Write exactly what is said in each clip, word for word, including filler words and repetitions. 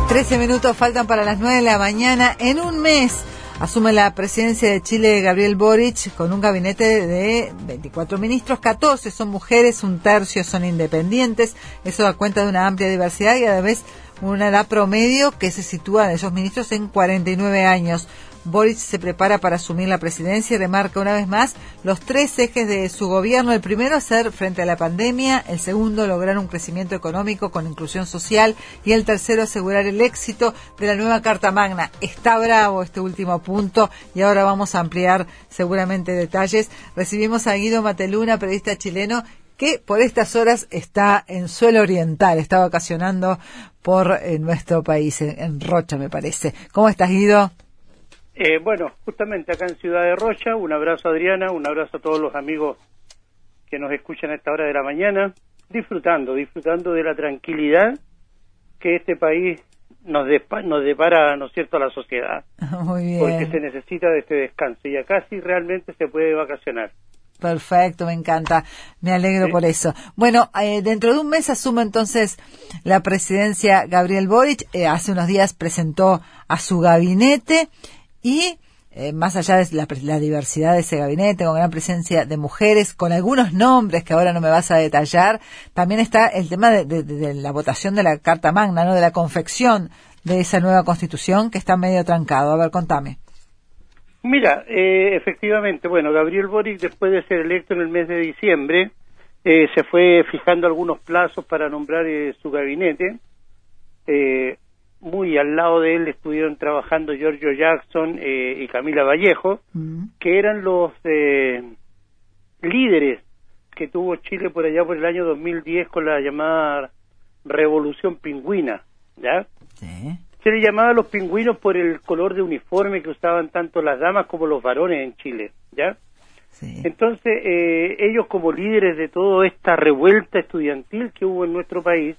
trece minutos faltan para las nueve de la mañana. En un mes asume la presidencia de Chile Gabriel Boric con un gabinete de veinticuatro ministros, catorce son mujeres, un tercio son independientes. Eso da cuenta de una amplia diversidad y además una edad promedio que se sitúa de esos ministros en cuarenta y nueve años. Boric se prepara para asumir la presidencia y remarca una vez más los tres ejes de su gobierno. El primero, hacer frente a la pandemia. El segundo, lograr un crecimiento económico con inclusión social. Y el tercero, asegurar el éxito de la nueva Carta Magna. Está bravo este último punto y ahora vamos a ampliar seguramente detalles. Recibimos a Guido Mateluna, periodista chileno, que por estas horas está en suelo oriental, está vacacionando por eh, nuestro país, en, en Rocha me parece. ¿Cómo estás, Guido? Eh, bueno, justamente acá en Ciudad de Rocha, un abrazo a Adriana, un abrazo a todos los amigos que nos escuchan a esta hora de la mañana, disfrutando, disfrutando de la tranquilidad que este país nos, despa- nos depara, ¿no es cierto?, a la sociedad. Muy bien. Porque se necesita de este descanso y acá sí realmente se puede vacacionar. Perfecto, me encanta, me alegro ¿Sí? por eso. Bueno, eh, dentro de un mes asume entonces la presidencia Gabriel Boric, eh, hace unos días presentó a su gabinete y eh, más allá de la, la diversidad de ese gabinete, con gran presencia de mujeres, con algunos nombres que ahora no me vas a detallar, también está el tema de, de, de la votación de la Carta Magna, ¿no?, de la confección de esa nueva Constitución que está medio trancado. A ver, contame. Mira, eh, efectivamente, bueno, Gabriel Boric, después de ser electo en el mes de diciembre, eh, se fue fijando algunos plazos para nombrar eh, su gabinete. Eh, muy al lado de él estuvieron trabajando Giorgio Jackson eh, y Camila Vallejo, mm. que eran los eh, líderes que tuvo Chile por allá por el año dos mil diez con la llamada Revolución Pingüina, ¿ya? Sí. Se le llamaba a los pingüinos por el color de uniforme que usaban tanto las damas como los varones en Chile, ¿ya? Sí. Entonces, eh, ellos como líderes de toda esta revuelta estudiantil que hubo en nuestro país,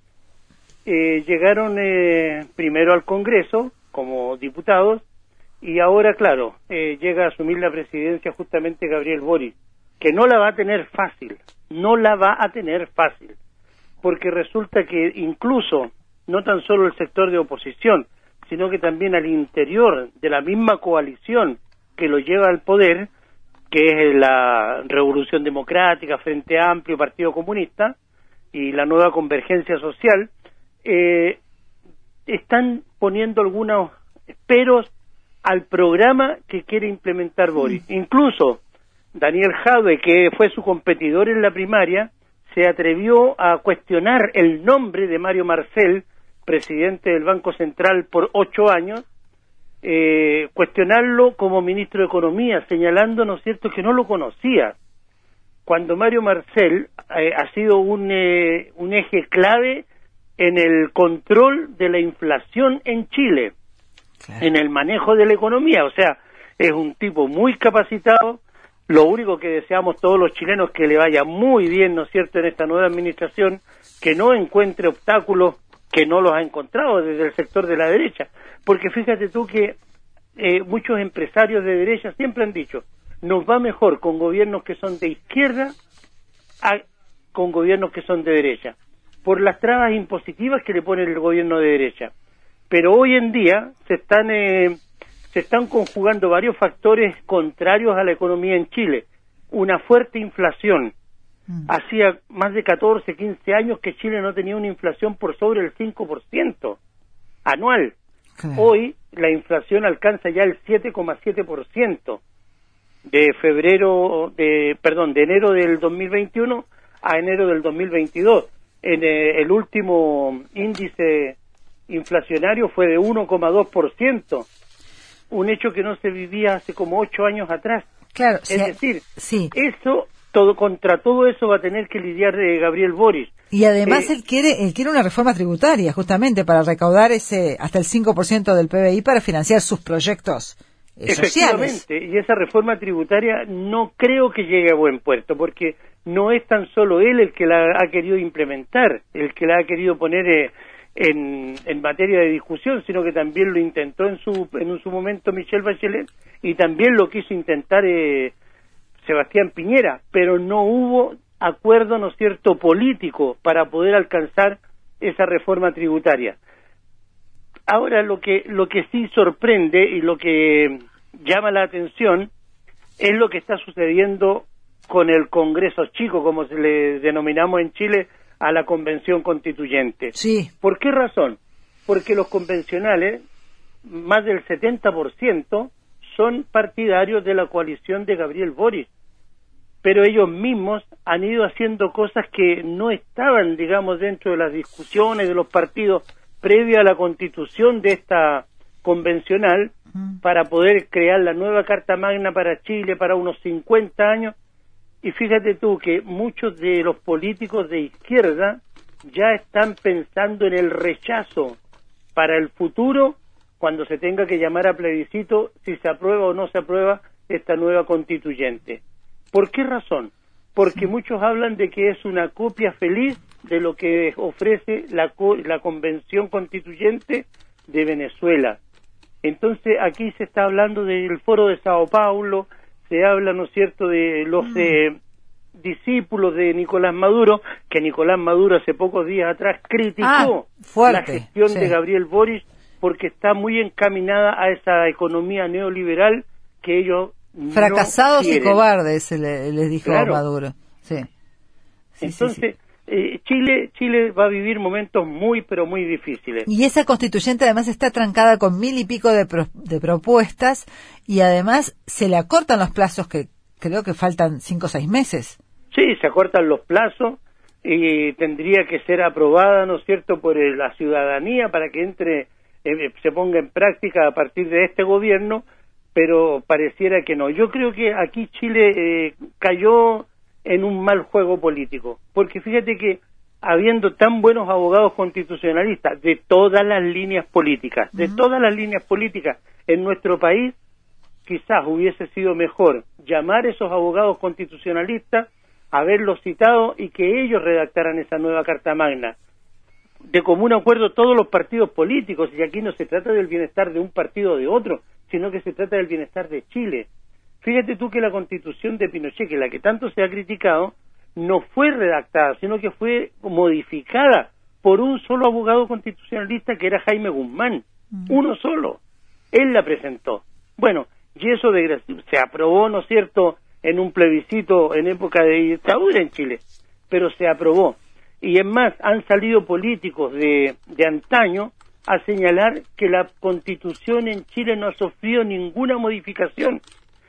eh, llegaron eh, primero al Congreso como diputados y ahora, claro, eh, llega a asumir la presidencia justamente Gabriel Boric, que no la va a tener fácil, no la va a tener fácil, porque resulta que incluso no tan solo el sector de oposición, sino que también al interior de la misma coalición que lo lleva al poder, que es la Revolución Democrática, Frente Amplio, Partido Comunista y la Nueva Convergencia Social, eh, están poniendo algunos peros al programa que quiere implementar Boric. Mm. Incluso Daniel Jadwe, que fue su competidor en la primaria, se atrevió a cuestionar el nombre de Mario Marcel, presidente del Banco Central por ocho años, eh, cuestionarlo como ministro de Economía, señalando, ¿no es cierto?, que no lo conocía, cuando Mario Marcel eh, ha sido un, eh, un eje clave en el control de la inflación en Chile, claro, en el manejo de la economía. O sea, es un tipo muy capacitado. Lo único que deseamos todos los chilenos es que le vaya muy bien, ¿no es cierto?, en esta nueva administración, que no encuentre obstáculos que no los ha encontrado desde el sector de la derecha, porque fíjate tú que eh, muchos empresarios de derecha siempre han dicho, nos va mejor con gobiernos que son de izquierda a con gobiernos que son de derecha, por las trabas impositivas que le pone el gobierno de derecha. Pero hoy en día se están eh, se están conjugando varios factores contrarios a la economía en Chile. Una fuerte inflación. Hacía más de catorce, quince años que Chile no tenía una inflación por sobre el cinco por ciento anual. Claro. Hoy la inflación alcanza ya el siete coma siete por ciento de febrero, de perdón, de enero del dos mil veintiuno a enero del dos mil veintidós. En eh, el último índice inflacionario fue de uno coma dos por ciento, un hecho que no se vivía hace como ocho años atrás. Claro, es sí, decir, sí. eso Todo, contra todo eso va a tener que lidiar eh, Gabriel Boric. Y además eh, él quiere él quiere una reforma tributaria, justamente, para recaudar ese hasta el cinco por ciento del P B I para financiar sus proyectos eh, efectivamente, sociales. Y esa reforma tributaria no creo que llegue a buen puerto, porque no es tan solo él el que la ha querido implementar, el que la ha querido poner eh, en, en materia de discusión, sino que también lo intentó en su en su momento Michelle Bachelet, y también lo quiso intentar eh, Sebastián Piñera, pero no hubo acuerdo, ¿no es cierto?, político para poder alcanzar esa reforma tributaria. Ahora, lo que lo que sí sorprende y lo que llama la atención es lo que está sucediendo con el Congreso Chico, como se le denominamos en Chile, a la Convención Constituyente. Sí. ¿Por qué razón? Porque los convencionales, más del setenta por ciento, son partidarios de la coalición de Gabriel Boric, pero ellos mismos han ido haciendo cosas que no estaban, digamos, dentro de las discusiones de los partidos previa a la constitución de esta convencional, uh-huh, para poder crear la nueva Carta Magna para Chile para unos cincuenta años. Y fíjate tú que muchos de los políticos de izquierda ya están pensando en el rechazo para el futuro cuando se tenga que llamar a plebiscito si se aprueba o no se aprueba esta nueva constituyente. ¿Por qué razón? Porque sí, muchos hablan de que es una copia feliz de lo que ofrece la, la Convención Constituyente de Venezuela. Entonces aquí se está hablando del Foro de Sao Paulo, se habla, ¿no es cierto?, de los eh, discípulos de Nicolás Maduro, que Nicolás Maduro hace pocos días atrás criticó ah, la gestión sí. de Gabriel Boric porque está muy encaminada a esa economía neoliberal que ellos fracasados no y cobardes, se le, les dijo claro. Maduro. Sí. Sí, Entonces, sí, sí. Eh, Chile Chile va a vivir momentos muy, pero muy difíciles. Y esa constituyente además está trancada con mil y pico de, pro, de propuestas y además se le acortan los plazos, que creo que faltan cinco o seis meses. Sí, se acortan los plazos y tendría que ser aprobada, ¿no es cierto?, por la ciudadanía para que entre, eh, se ponga en práctica a partir de este gobierno, pero pareciera que no. Yo creo que aquí Chile eh, cayó en un mal juego político, porque fíjate que habiendo tan buenos abogados constitucionalistas de todas las líneas políticas, de uh-huh. todas las líneas políticas en nuestro país, quizás hubiese sido mejor llamar a esos abogados constitucionalistas, haberlos citado y que ellos redactaran esa nueva Carta Magna. De común acuerdo todos los partidos políticos, y aquí no se trata del bienestar de un partido o de otro, sino que se trata del bienestar de Chile. Fíjate tú que la Constitución de Pinochet, que la que tanto se ha criticado, no fue redactada, sino que fue modificada por un solo abogado constitucionalista que era Jaime Guzmán, uh-huh. uno solo. Él la presentó. Bueno, y eso de, se aprobó, ¿no es cierto?, en un plebiscito en época de dictadura en Chile, pero se aprobó. Y es más, han salido políticos de, de antaño a señalar que la Constitución en Chile no ha sufrido ninguna modificación.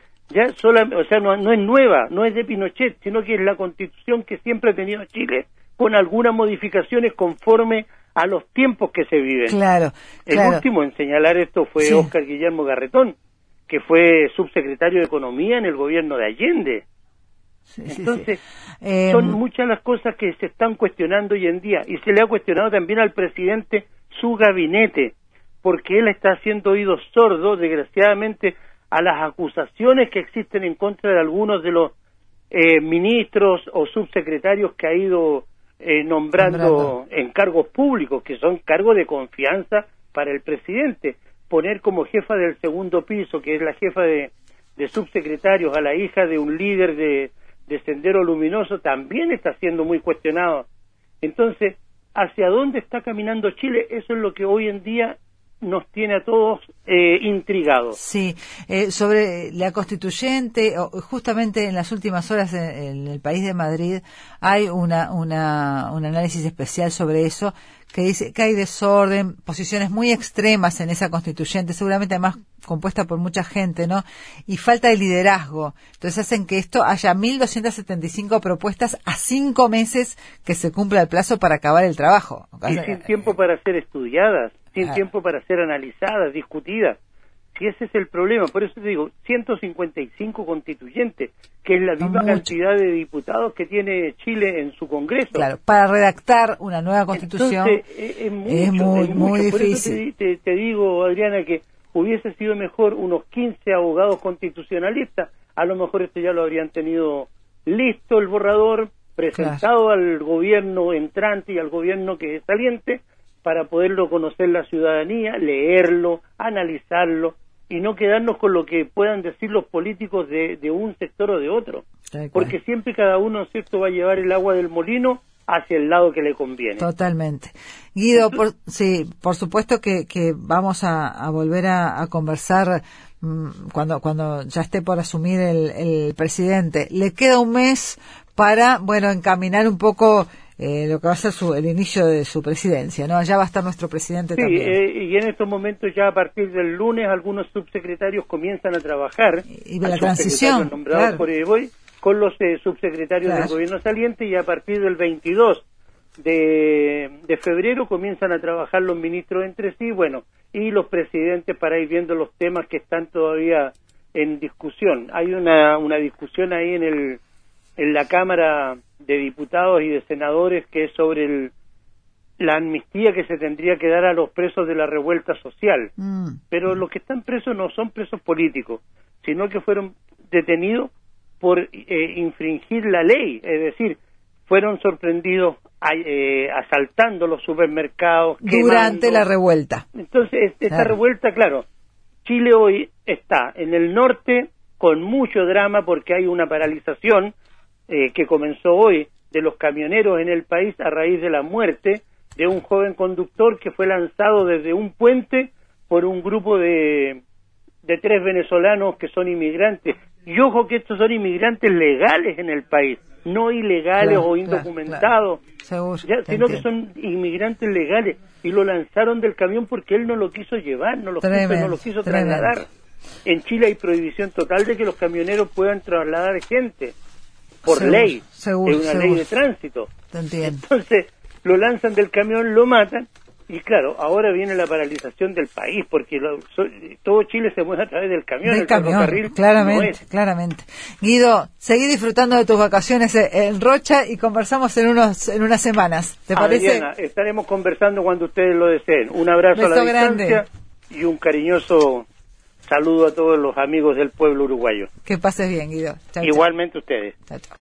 Ya sola, o sea, no, no es nueva, no es de Pinochet, sino que es la Constitución que siempre ha tenido Chile, con algunas modificaciones conforme a los tiempos que se viven. Claro, El claro. último en señalar esto fue sí. Óscar Guillermo Garretón, que fue subsecretario de Economía en el gobierno de Allende. Sí, Entonces, sí, sí. Eh, son muchas las cosas que se están cuestionando hoy en día, y se le ha cuestionado también al presidente su gabinete, porque él está haciendo oídos sordos, desgraciadamente, a las acusaciones que existen en contra de algunos de los eh, ministros o subsecretarios que ha ido eh, nombrando, nombrando en cargos públicos, que son cargos de confianza para el presidente. Poner como jefa del segundo piso, que es la jefa de, de subsecretarios, a la hija de un líder de, de Sendero Luminoso, también está siendo muy cuestionado. Entonces, ¿hacia dónde está caminando Chile? Eso es lo que hoy en día nos tiene a todos eh, intrigados. Sí, eh, sobre la constituyente, justamente en las últimas horas en, en el país de Madrid hay una, una, un análisis especial sobre eso, que dice que hay desorden, posiciones muy extremas en esa constituyente, seguramente además compuesta por mucha gente, ¿no? Y falta de liderazgo. Entonces hacen que esto haya mil doscientas setenta y cinco propuestas a cinco meses que se cumpla el plazo para acabar el trabajo. Y sin tiempo para ser estudiadas, sin ah. tiempo para ser analizadas, discutidas. Si ese es el problema, por eso te digo, ciento cincuenta y cinco constituyentes, que es la misma no cantidad de diputados que tiene Chile en su Congreso. Claro, para redactar una nueva constitución. Entonces, es, es, mucho, es muy, es muy mucho. difícil. Por eso te, te, te digo, Adriana, que hubiese sido mejor unos quince abogados constitucionalistas, a lo mejor esto ya lo habrían tenido listo el borrador, presentado claro. al gobierno entrante y al gobierno que es saliente, para poderlo conocer la ciudadanía, leerlo, analizarlo, y no quedarnos con lo que puedan decir los políticos de, de un sector o de otro. Porque siempre cada uno, ¿cierto?, va a llevar el agua del molino hacia el lado que le conviene. Totalmente. Guido, por, sí, por supuesto que, que vamos a, a volver a, a conversar mmm, cuando cuando ya esté por asumir el, el presidente. Le queda un mes para, bueno, encaminar un poco eh, lo que va a ser su, el inicio de su presidencia, ¿no? Allá va a estar nuestro presidente sí, también. Eh, y en estos momentos ya a partir del lunes algunos subsecretarios comienzan a trabajar. Y de la transición, nombrados claro. por Evoy, con los eh, subsecretarios claro. del gobierno saliente, y a partir del veintidós de, de febrero comienzan a trabajar los ministros entre sí, bueno, y los presidentes para ir viendo los temas que están todavía en discusión. Hay una, una discusión ahí en el en la Cámara de Diputados y de Senadores que es sobre el, la amnistía que se tendría que dar a los presos de la revuelta social. Mm. Pero los que están presos no son presos políticos, sino que fueron detenidos por eh, infringir la ley, es decir, fueron sorprendidos a, eh, asaltando los supermercados durante quemando. la revuelta. Entonces, esta claro. revuelta, claro, Chile hoy está en el norte con mucho drama porque hay una paralización eh, que comenzó hoy de los camioneros en el país a raíz de la muerte de un joven conductor que fue lanzado desde un puente por un grupo de, de tres venezolanos que son inmigrantes. Y ojo que estos son inmigrantes legales en el país, no ilegales claro, o indocumentados, claro, claro. Ya, sino que son inmigrantes legales, y lo lanzaron del camión porque él no lo quiso llevar, no lo, tremendo, quiso, no lo quiso trasladar. Tremendo. En Chile hay prohibición total de que los camioneros puedan trasladar gente, por seguro, ley, seguro, es una seguro. ley de tránsito. Te entiendo. Entonces, lo lanzan del camión, lo matan, y claro, ahora viene la paralización del país, porque lo, so, todo Chile se mueve a través del camión, del el camión, ferrocarril claramente, no es. claramente. Guido, seguí disfrutando de tus vacaciones en Rocha y conversamos en unos en unas semanas, ¿te parece? Adriana, estaremos conversando cuando ustedes lo deseen. Un abrazo Beso a la grande. distancia y un cariñoso saludo a todos los amigos del pueblo uruguayo. Que pases bien, Guido. Chau, Igualmente chau. ustedes. Chau, chau.